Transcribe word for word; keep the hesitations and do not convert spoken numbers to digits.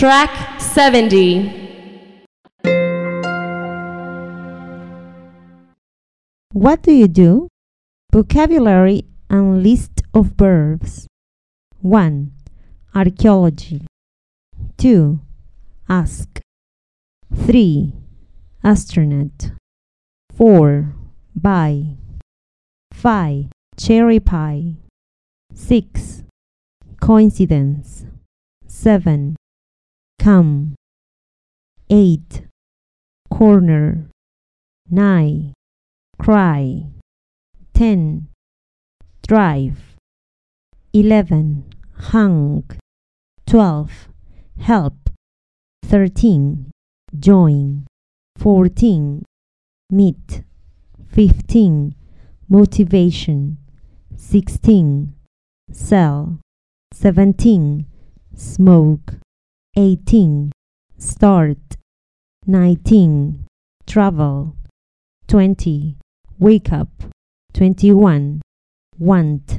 Track seventy. What do you do? Vocabulary and list of verbs. one. Archaeology. two. Ask. three. Astronaut. four. Buy. five. Cherry pie. six. Coincidence. seven. Come. eight. Corner. nine. Cry. ten. Drive. eleven. Hung. twelve. Help. thirteen. Join. fourteen. Meet. fifteen. Motivation. sixteen. Sell. seventeen. Smoke. eighteen. Start. nineteen. Travel. twenty. Wake up. twenty-one. Want.